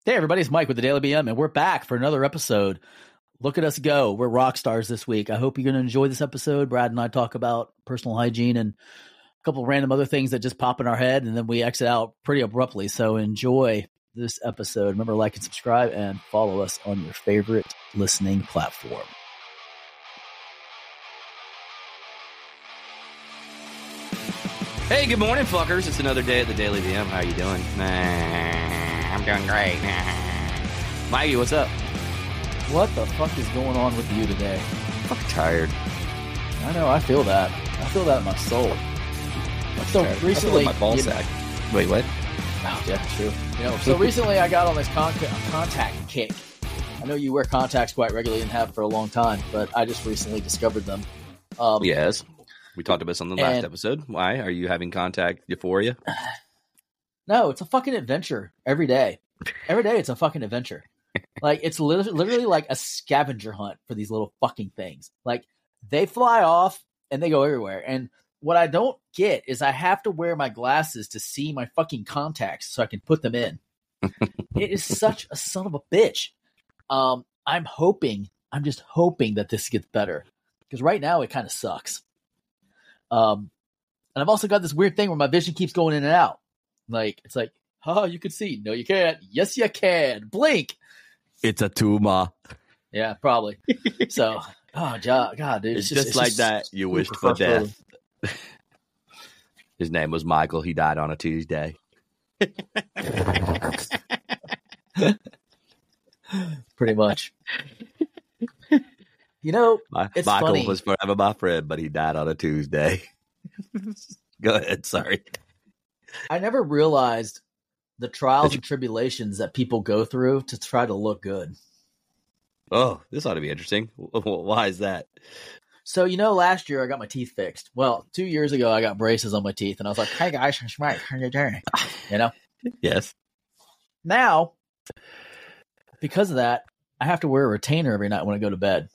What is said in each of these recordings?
Hey, everybody, it's Mike with the Daily BM, and we're back for another episode. Look at us go. We're rock stars this week. I hope you're going to enjoy this episode. Brad and I talk about personal hygiene and a couple of random other things that just pop in our head, and then we exit out pretty abruptly. So enjoy this episode. Remember to like and subscribe and follow us on your favorite listening platform. Hey, good morning, fuckers. It's another day at the Daily VM. How you doing? I'm doing great. Mikey, what's up? What the fuck is going on with you today? I'm fucking tired. I know. I feel that. I feel that in my soul. So recently, my ball sack. Wait, what? Oh, yeah, true. So recently I got on this contact kick. I know you wear contacts quite regularly and have for a long time, but I just recently discovered them. Yes. We talked about this on the last episode. Why? Are you having contact euphoria? No, it's a fucking adventure every day. Every day it's a fucking adventure. Like, it's literally like a scavenger hunt for these little fucking things. Like, they fly off and they go everywhere. And what I don't get is I have to wear my glasses to see my fucking contacts so I can put them in. It is such a son of a bitch. I'm just hoping that this gets better. Because right now it kind of sucks. And I've also got this weird thing where my vision keeps going in and out. Like, it's like, oh, you can see. No, you can't. Yes, you can. Blink. It's a tumor. Yeah, probably. So, oh, God, dude. It's just like that. You wished for death. His name was Michael. He died on a Tuesday. Pretty much. You know, it's Michael funny. was forever my friend, but he died on a Tuesday. Go ahead. Sorry. I never realized the trials and tribulations that people go through to try to look good. Oh, this ought to be interesting. Why is that? So, last year I got my teeth fixed. Well, 2 years ago I got braces on my teeth, and I was like, hey guys, it's Mike. How you doing? Yes. Now, because of that, I have to wear a retainer every night when I go to bed.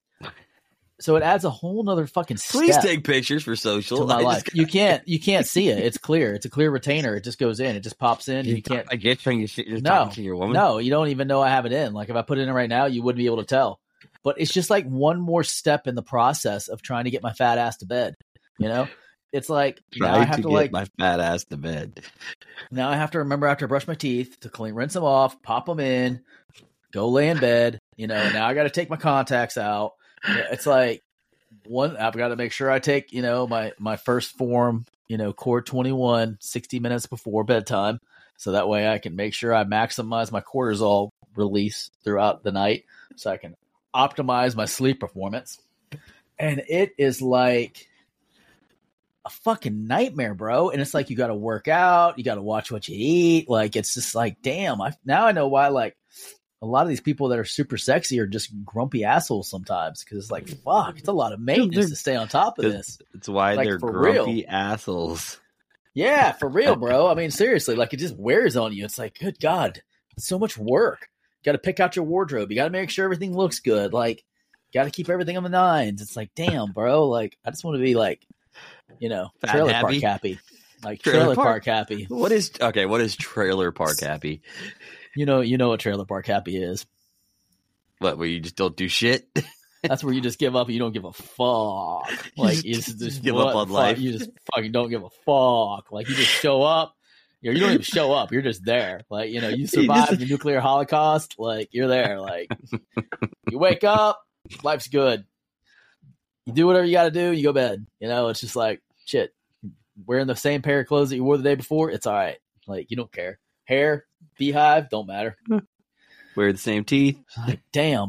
So it adds a whole nother fucking step. Please take pictures for social. To my life. You can't see it. It's clear. It's a clear retainer. It just goes in. It just pops in. You can't. I guess when you're talking to your woman. No, you don't even know I have it in. Like, if I put it in right now, you wouldn't be able to tell. But it's just like one more step in the process of trying to get my fat ass to bed. It's like now I have to get my fat ass to bed. Now I have to remember after I brush my teeth to rinse them off, pop them in, go lay in bed. Now I got to take my contacts out. It's like I've got to make sure I take, my first form, Cord 21, 60 minutes before bedtime. So that way I can make sure I maximize my cortisol release throughout the night so I can optimize my sleep performance. And it is like a fucking nightmare, bro. And it's like, you got to work out. You got to watch what you eat. Like, it's just like, damn, now I know why, like, a lot of these people that are super sexy are just grumpy assholes sometimes, because it's like, fuck, it's a lot of maintenance to stay on top of this. It's why like, they're grumpy assholes. Yeah, for real, bro. I mean, seriously, like, it just wears on you. It's like, good God, it's so much work. You got to pick out your wardrobe. You got to make sure everything looks good. Like, got to keep everything on the nines. It's like, damn, bro. Like, I just want to be like, trailer park happy. Like, trailer park happy. What is trailer park happy? You know what trailer park happy is. What, where you just don't do shit? That's where you just give up and you don't give a fuck. Like, you just give up on life. You just fucking don't give a fuck. Like, you just show up. You don't even show up. You're just there. Like, you survived the nuclear holocaust. Like, you're there. Like, you wake up, life's good. You do whatever you got to do. You go to bed. It's just like, shit. Wearing the same pair of clothes that you wore the day before, it's all right. Like, you don't care. Hair, beehive, don't matter. Wear the same teeth. Like, damn.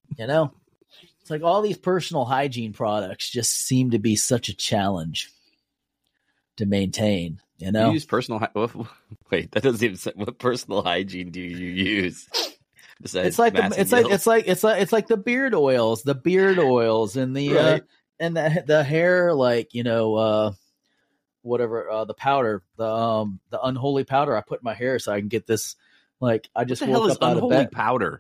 It's like all these personal hygiene products just seem to be such a challenge to maintain. You use personal. Wait, that doesn't even say. What personal hygiene do you use? It's like the beard oils, and the right. And the hair, like, whatever, the powder, the unholy powder I put in my hair so I can get this. Like, I just woke up out of bed. Powder.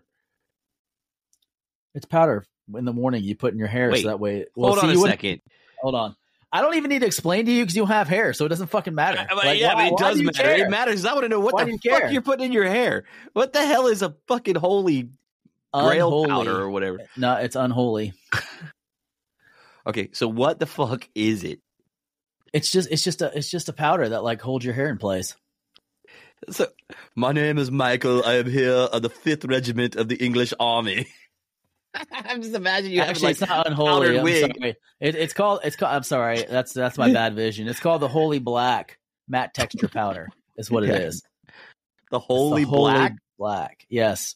It's powder in the morning you put in your hair. Wait, so that way. Hold on a second. Hold on. I don't even need to explain to you because you don't have hair, so it doesn't fucking matter. But Like, it does do you matter. care? It matters. I want to know what Why the do you fuck care? you're putting in your hair. What the hell is a fucking holy grail Unholy. powder or whatever? No, it's unholy. Okay, so what the fuck is it? It's just a powder that like holds your hair in place. So, my name is Michael. I am here on the 5th Regiment of the English Army. I'm just imagining you Actually, have it's not unholy. I'm wig. sorry. It's called. I'm sorry. That's my bad vision. It's called the Holy Black matte texture powder. Is what it is. The holy It's the black. Holy Black. Yes.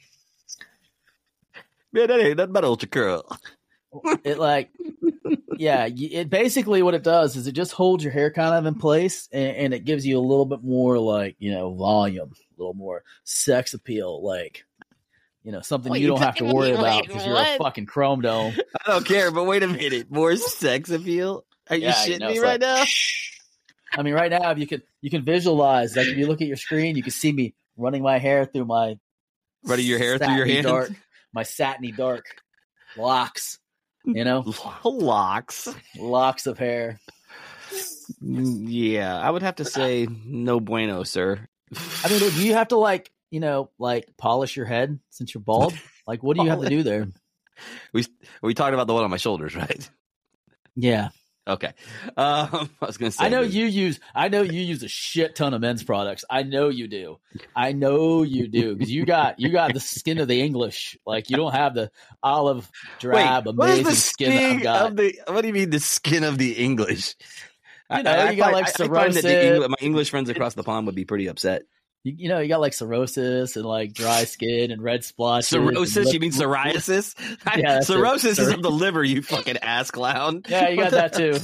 Man, that ain't nothing but ultra curl. It like, yeah. It basically what it does is it just holds your hair kind of in place, and it gives you a little bit more like volume, a little more sex appeal, like. Something Wait, you don't have to worry about wait, because you're a what? fucking chrome dome. I don't care, but wait a minute. More sex appeal? Are you shitting me it's right like, now? I mean, right now, if you can visualize, like if you look at your screen, you can see me running my hair through my Running your hair through your satiny hands? dark, my satiny dark locks, Locks. locks of hair. Yeah, I would have to say no bueno, sir. I mean, do you have to like polish your head since you're bald? Like, what do you have to do there? we talked about the one on my shoulders, right? Yeah. Okay. I was gonna say I know you use a shit ton of men's products. I know you do. Because you got the skin of the English. Like you don't have the olive drab amazing skin that I've got. What do you mean the skin of the English? You got like cirrhosis. My English friends across the pond would be pretty upset. You got like cirrhosis and like dry skin and red splotches. Cirrhosis? You mean psoriasis? Yeah, cirrhosis is of the liver, you fucking ass clown. Yeah, you got that too.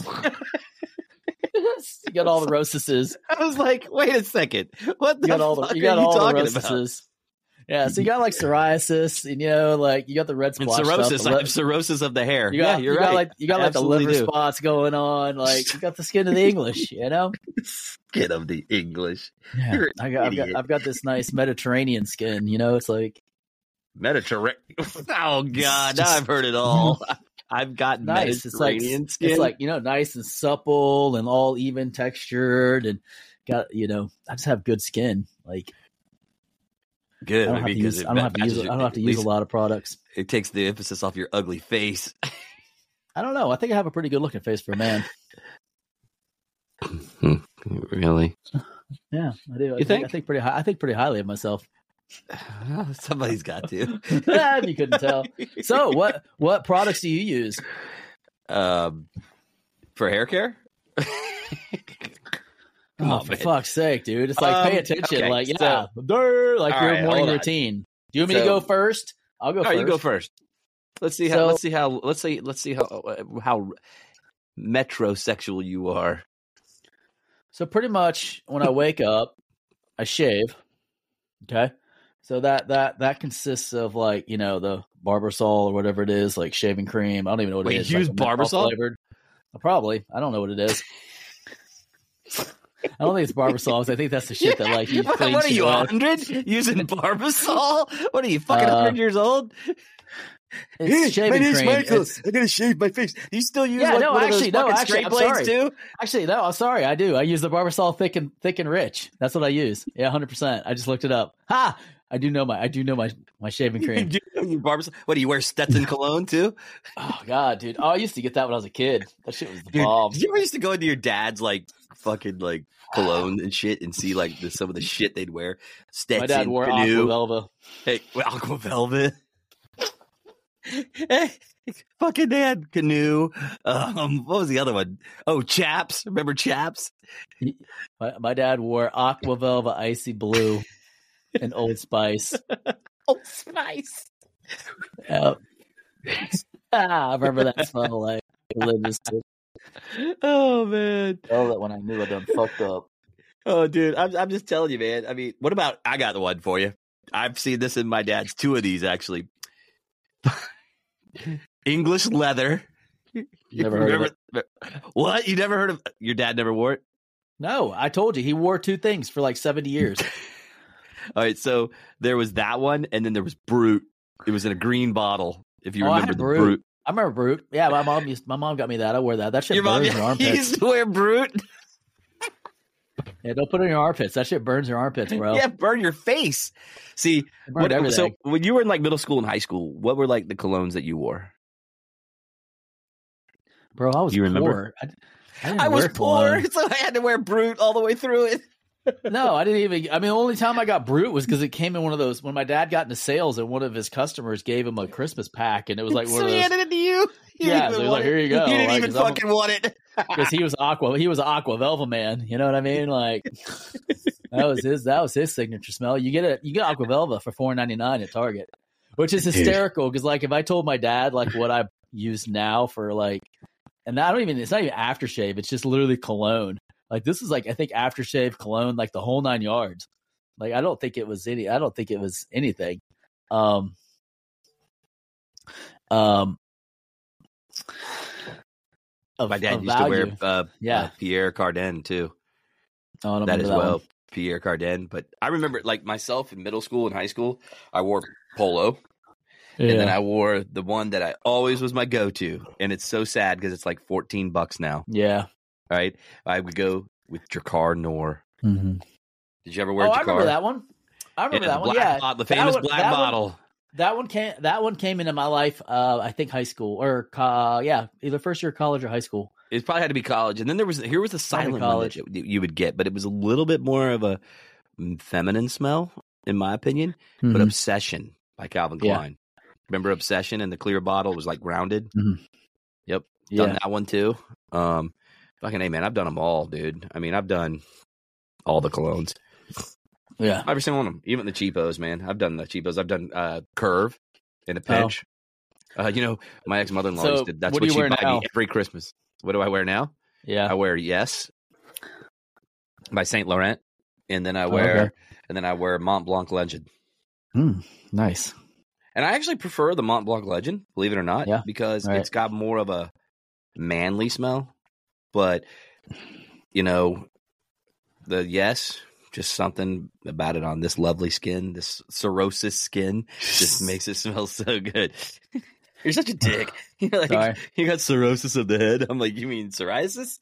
You got all the rosises. I was like, wait a second. What the fuck are you talking about? Yeah, so you got like psoriasis, and like you got the red And spots. cirrhosis. I have cirrhosis of the hair. You're right. You got like the Absolutely liver do. spots going on. Like you got the skin of the English. Skin of the English. Yeah, You're an I've got this nice Mediterranean skin. It's like Mediterranean. Oh God! Now I've heard it all. I've got nice. Mediterranean skin. It's like nice and supple and all even textured, and got I just have good skin. Like good. I don't have to use a lot of products. It takes the emphasis off your ugly face. I don't know. I think I have a pretty good looking face for a man. Really? Yeah, I do. You think? I think pretty highly of myself. Somebody's got to. You couldn't tell. So, what products do you use? For hair care? For fuck's sake, dude! It's like pay attention. Okay, like so- your right, morning hold on. routine. Do you want me to go first? I'll go All first. right, you go first. Let's see how metrosexual you are. So pretty much when I wake up, I shave. Okay. So that consists of like, the Barbasol or whatever it is, like shaving cream. I don't even know what Wait, it is. you use like menthol Barbasol? flavored. Probably. I don't know what it is. I don't think it's Barbasol. 'Cause I think that's the shit that like you What clean are shit you, with. 100? Using Barbasol? What are you, fucking 100 years old? It's shaving cream. It's- I gotta shave my face. You still use Yeah, no, one of those actually, no, fucking actually, straight I'm blades sorry. too? Actually, no, I'm sorry. I do. I use the Barbasol thick and rich. That's what I use. Yeah, 100%. I just looked it up. Ha! I do know my shaving cream. You Barbasol? What do you wear, Stetson cologne too? Oh god, dude. Oh, I used to get that when I was a kid. That shit was the Dude, bomb. did you ever used to go into your dad's like fucking like cologne and shit and see like some of the shit they'd wear? Stetson, My dad wore Canoe. Aqua Velva. Hey, Aqua Velvet. Hey, fucking dad, Canoe. What was the other one? Oh, Chaps. Remember Chaps? My dad wore Aqua Velva Icy Blue and Old Spice. Old Spice. Yep. I remember that smell like religiously. Oh man. Oh, that when I knew I done fucked up. Oh, dude, I'm just telling you, man. I mean, what about? I got the one for you. I've seen this in my dad's. 2 of these actually. English leather. Never heard of it. What? You never heard of? Your dad never wore it? No, I told you he wore 2 things for like 70 years. All right, so there was that one, and then there was Brute. It was in a green bottle. If you I remember had the Brute. Brute. I remember Brute. Yeah, my mom got me that. I wear that. That shit Your mom burns your armpits. used to wear Brute. Yeah, don't put it in your armpits. That shit burns your armpits, bro. Yeah, burn your face. See, everything. So when you were in like middle school and high school, what were like the colognes that you wore? Bro, I was you remember? poor. I was poor, so I had to wear Brute all the way through it. No, I didn't even. I mean, the only time I got Brute was because it came in one of those when my dad got into sales and one of his customers gave him a Christmas pack, and it was like one so of those. he handed it to you. Yeah, so he's like, here you go. You didn't like, even fucking want it because he was Aqua Velva man. You know what I mean? Like that was his signature smell. You get Aqua Velva for $4.99 at Target, which is hysterical. Because like if I told my dad like what I use now for like, and it's not even aftershave. It's just literally cologne. Like this is like I think aftershave cologne, like the whole 9 yards. Like I don't think it was anything. My dad used to wear Pierre Cardin too. Oh, that as well, Pierre Cardin. But I remember like myself in middle school and high school, I wore Polo. Yeah. And then I wore the one that I always was my go-to. And it's so sad because it's like $14 now. Yeah. Right? I would go with Drakkar Noir. Mm-hmm. Did you ever wear Drakkar? I remember that one. The famous black bottle. That one came into my life, I think high school or either first year of college or high school. It probably had to be college. And then here was a silent college that you would get, but it was a little bit more of a feminine smell, in my opinion. Mm-hmm. But Obsession by Calvin Klein. Remember Obsession, and the clear bottle was like rounded? Mm-hmm. Yep. Done that one too. Fucking A, man. I've done them all, dude. I mean, I've done all the colognes. Yeah. Every single one of them. Even the cheapos, man. I've done the cheapos. I've done Curve in a pinch. Oh. My ex-mother-in-law that's what she buy me every Christmas. What do I wear now? Yeah. I wear Yes by Saint Laurent. And then I wear Mont Blanc Legend. Nice. And I actually prefer the Mont Blanc Legend, believe it or not, because it's got more of a manly smell. But, the Yes, just something about it on this lovely skin, this cirrhosis skin, just makes it smell so good. You're such a dick. You're like, you got cirrhosis of the head. I'm like, you mean psoriasis?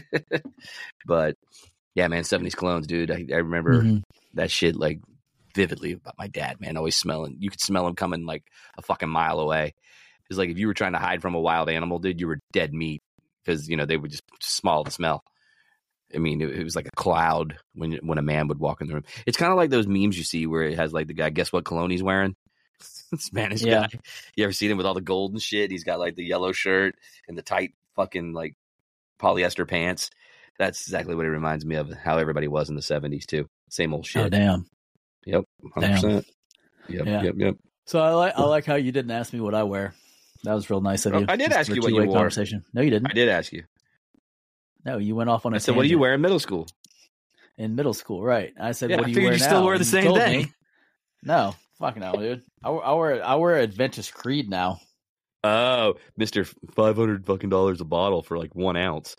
But, yeah, man, 70s colognes, dude. I remember that shit, like, vividly about my dad, man, always smelling. You could smell him coming like a fucking mile away. It's like if you were trying to hide from a wild animal, dude, you were dead meat because they would just smell the smell. I mean, it was like a cloud when a man would walk in the room. It's kind of like those memes you see where it has like the guy, guess what cologne he's wearing? Spanish guy. You ever seen him with all the gold and shit? He's got like the yellow shirt and the tight fucking like polyester pants. That's exactly what it reminds me of. How everybody was in the 70s too. Same old shit. Oh damn. Yep, 100%. Yep. So I like how you didn't ask me what I wear. That was real nice of you. I did ask you what you wore. Conversation. No, you didn't. I did ask you. No, you went off on a tangent. I said, what do you wear in middle school? In middle school, right. I said, what do you wear now? You still wear the same thing. No, fuck no, dude. I wear Adventus Creed now. Oh, Mr. $500 fucking a bottle for like 1 ounce.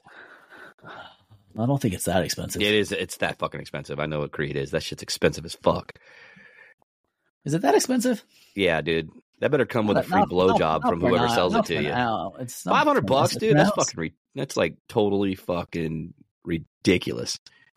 I don't think it's that expensive. It is. It's that fucking expensive. I know what Creed is. That shit's expensive as fuck. Is it that expensive? Yeah, dude. That better come with a free blowjob from whoever sells it to you. It's $500, dude. That's fucking. That's like totally fucking ridiculous.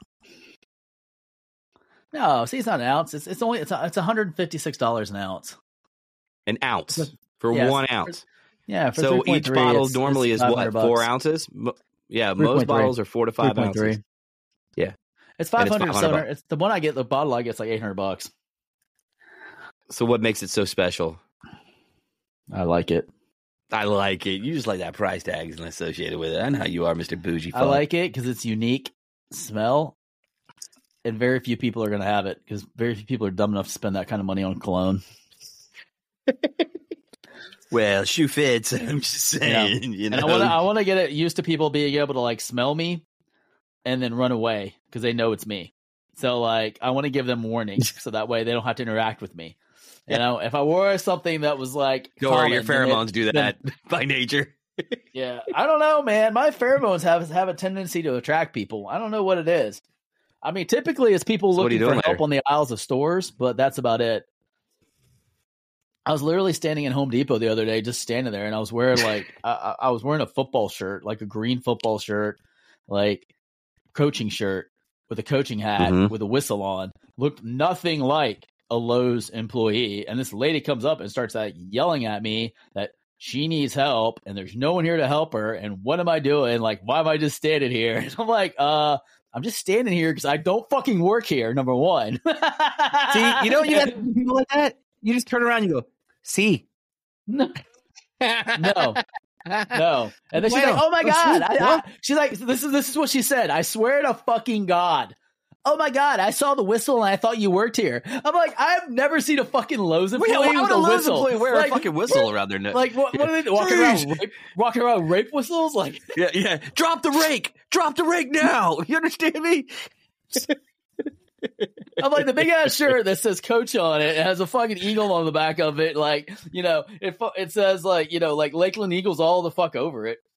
No, see, it's not an ounce. It's $156 an ounce. An ounce for 1 ounce. Yeah. For so each bottle normally is what, 4 ounces? Yeah, most bottles are 4 to 5 ounces. Yeah, it's 500. It's the one I get. The bottle I get is like $800. So what makes it so special? I like it. You just like that price tag is associated with it. I know how you are, Mr. Bougie. I like it because it's unique smell, and very few people are going to have it because very few people are dumb enough to spend that kind of money on cologne. Well, shoe fits. I'm just saying, And I want to get it used to people being able to like smell me and then run away because they know it's me. So like, I want to give them warnings so that way they don't have to interact with me. You know, if I wore something that was like, don't worry, your pheromones do that by nature. Yeah, I don't know, man. My pheromones have a tendency to attract people. I don't know what it is. I mean, typically it's people looking for help on the aisles of stores, but that's about it. I was literally standing in Home Depot the other day, just standing there, and I was wearing like I was wearing a football shirt, like a green football shirt, like coaching shirt with a coaching hat with a whistle on. Looked nothing like a Lowe's employee, and this lady comes up and starts like yelling at me that she needs help, and there's no one here to help her. And what am I doing? Like, why am I just standing here? And I'm like, I'm just standing here because I don't fucking work here. Number one. See, you know, you have people like that. You just turn around and you go, see. No. No. And then she's like, oh my God. She's like, this is what she said. I swear to fucking God. Oh my God, I saw the whistle and I thought you worked here. I'm like, I've never seen a fucking Lowe's employee with a whistle. Wear a fucking whistle around their neck. Like, what are they walking around rape whistles? Like, yeah. Drop the rake now. You understand me? I'm like, the big ass shirt that says Coach on it. It has a fucking eagle on the back of it. Like, you know, it says like, you know, like Lakeland Eagles all the fuck over it.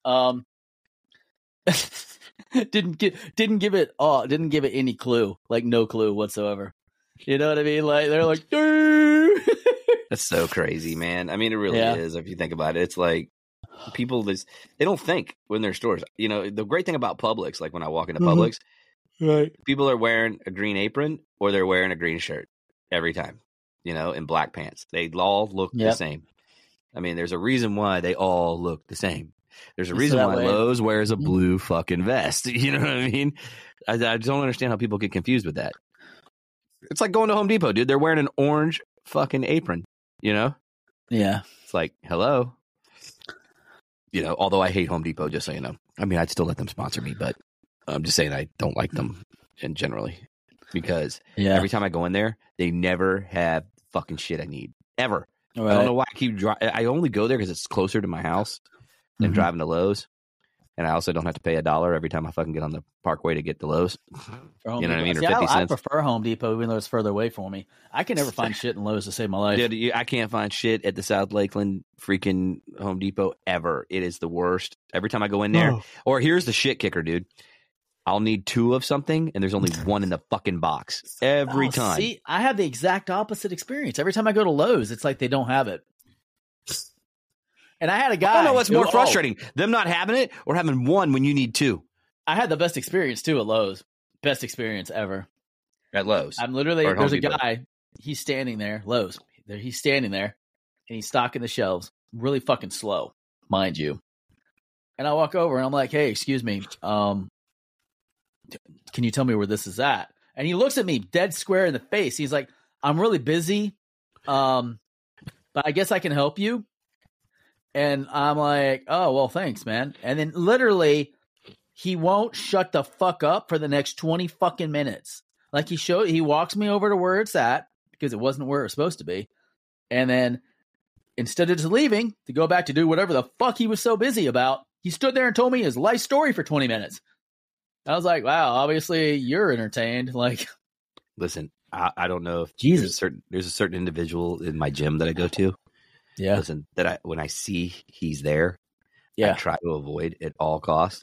Didn't give it any clue, like no clue whatsoever. You know what I mean? Like they're like, that's so crazy, man. I mean, it really is. If you think about it, it's like people they don't think when they're stores. You know, the great thing about Publix, like when I walk into Publix, right? People are wearing a green apron or they're wearing a green shirt every time. You know, and black pants. They all look the same. I mean, there's a reason why they all look the same. There's a reason why Lowe's wears a blue fucking vest. You know what I mean? I don't understand how people get confused with that. It's like going to Home Depot, dude. They're wearing an orange fucking apron, you know? Yeah. It's like, hello. You know, although I hate Home Depot, just so you know. I mean, I'd still let them sponsor me, but I'm just saying I don't like them generally. Because every time I go in there, they never have fucking shit I need. Ever. Right. I don't know why I only go there because it's closer to my house than driving to Lowe's. And I also don't have to pay $1 every time I fucking get on the Parkway to get to Lowe's. You know what I mean? Or 50 cents. I prefer Home Depot, even though it's further away from me. I can never find shit in Lowe's to save my life. Dude, I can't find shit at the South Lakeland freaking Home Depot ever. It is the worst. Every time I go in there. Or here's the shit kicker, dude. I'll need 2 of something, and there's only 1 in the fucking box. Every time. See, I have the exact opposite experience. Every time I go to Lowe's, it's like they don't have it. And I had a guy. I don't know what's more frustrating, them not having it or having 1 when you need 2. I had the best experience too at Lowe's. Best experience ever. At Lowe's. I'm literally, there's a guy, he's standing there, Lowe's. He's standing there and he's stocking the shelves really fucking slow, mind you. And I walk over and I'm like, hey, excuse me. Can you tell me where this is at? And he looks at me dead square in the face. He's like, I'm really busy. But I guess I can help you. And I'm like, oh, well, thanks, man. And then literally he won't shut the fuck up for the next 20 fucking minutes. Like he walks me over to where it's at because it wasn't where it was supposed to be. And then instead of just leaving to go back to do whatever the fuck he was so busy about, he stood there and told me his life story for 20 minutes. I was like, wow, obviously you're entertained. Like, listen, I don't know if there's a certain individual in my gym that I go to. Yeah. Listen, when I see he's there, I try to avoid at all costs.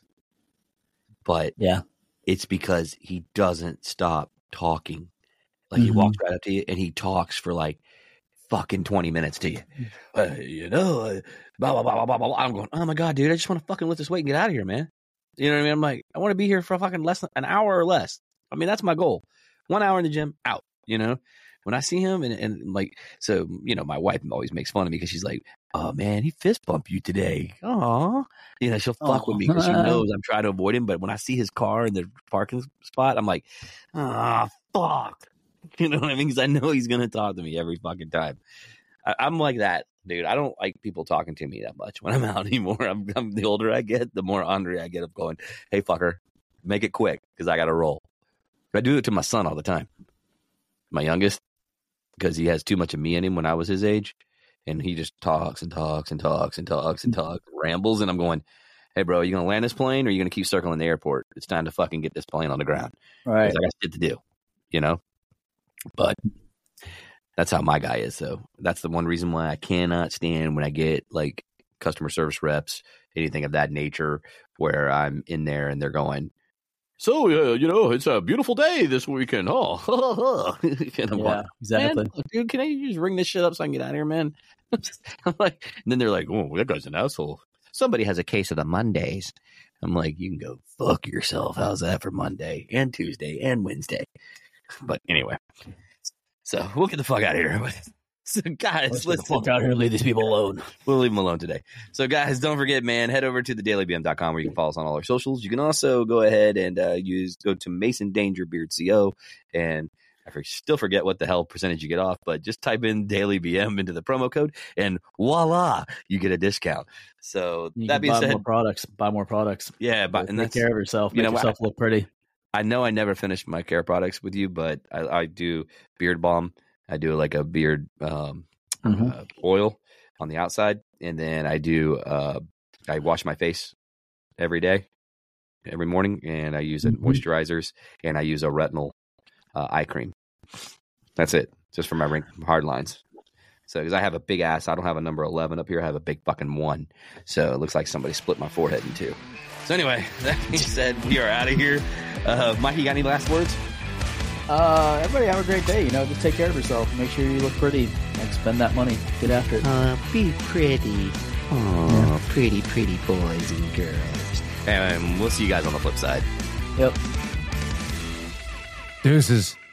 But it's because he doesn't stop talking. Like he walks right up to you and he talks for like fucking 20 minutes to you. Blah, blah, blah, blah, blah. I'm going, oh my God, dude, I just want to fucking lift this weight and get out of here, man. You know what I mean? I'm like, I want to be here for fucking less than an hour or less. I mean, that's my goal. 1 hour in the gym, out, you know? When I see him and like, so, you know, my wife always makes fun of me because she's like, oh man, he fist bumped you today. Aw. You know, she'll fuck with me because she knows I'm trying to avoid him. But when I see his car in the parking spot, I'm like, fuck. You know what I mean? Because I know he's going to talk to me every fucking time. I'm like that, dude. I don't like people talking to me that much when I'm out anymore. I'm the older I get, the more angry I get of going, hey, fucker, make it quick because I got to roll. I do it to my son all the time. My youngest. Because he has too much of me in him when I was his age. And he just talks and talks and talks and talks and talks, rambles. And I'm going, hey, bro, are you going to land this plane or are you going to keep circling the airport? It's time to fucking get this plane on the ground. Right. Because I got shit to do, you know? But that's how my guy is. So that's the one reason why I cannot stand when I get like customer service reps, anything of that nature, where I'm in there and they're going, So, it's a beautiful day this weekend, huh? Exactly. Dude, can I just ring this shit up so I can get out of here, man? I'm like, and then they're like, oh, that guy's an asshole. Somebody has a case of the Mondays. I'm like, you can go fuck yourself. How's that for Monday and Tuesday and Wednesday? But anyway, so we'll get the fuck out of here. So guys, let's fuck out here and leave these people alone. We'll leave them alone today. So guys, don't forget, man, head over to thedailybm.com where you can follow us on all our socials. You can also go ahead and go to Mason Danger Beard CO, and I still forget what the hell percentage you get off, but just type in Daily BM into the promo code, and voila, you get a discount. So that being said, buy more products. Yeah, and take care of yourself. Make yourself look pretty. I know I never finished my care products with you, but I do beard balm. I do like a beard oil on the outside, and then I wash my face every day, every morning, and I use moisturizers, and I use a retinol eye cream. That's it, just for my hard lines. So, because I have a big ass, I don't have a number 11 up here. I have a big fucking 1. So it looks like somebody split my forehead in two. So anyway, that being said, we are out of here. Mike, you got any last words? Everybody have a great day. Just take care of yourself. Make sure you look pretty. Spend that money. Get after it. Be pretty. Oh, pretty, pretty boys and girls. And we'll see you guys on the flip side. Yep. Deuces.